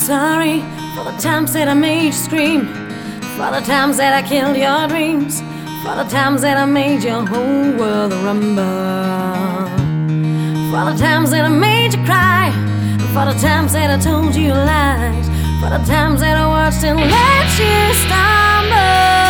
sorry for the times that I made you scream, for the times that I killed your dreams, for the times that I made your whole world rumble, for the times that I made you cry, for the times that I told you lies, for the times that I watched and let you stumble.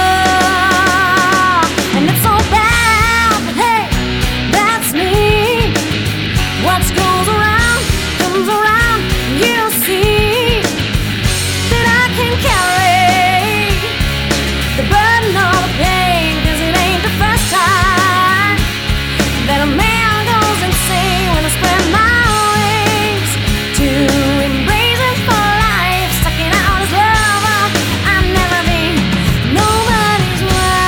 And it's so bad, but hey, that's me. What goes around comes around. You'll see that I can carry the burden of the pain, 'cause it ain't the first time that a man goes insane when I spread my wings to embrace it for life, sucking out his love up. I'll never be nobody's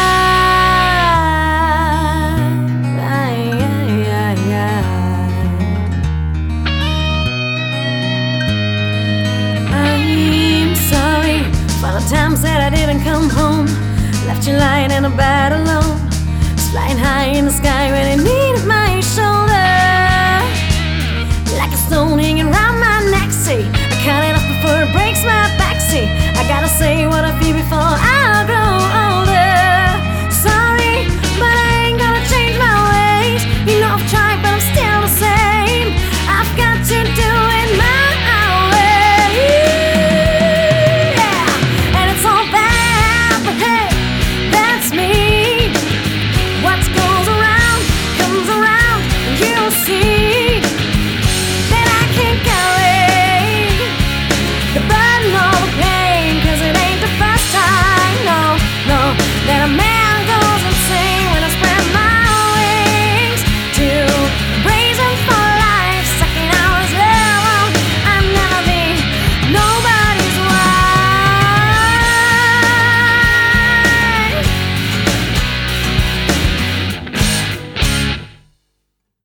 I'm sorry for the times that I didn't come home, left you lying in a bed alone, flying high in the sky when you needed my shoulder, like a stone hanging around my neck. See, I cut it off before it breaks my back. See, I gotta say what I feel before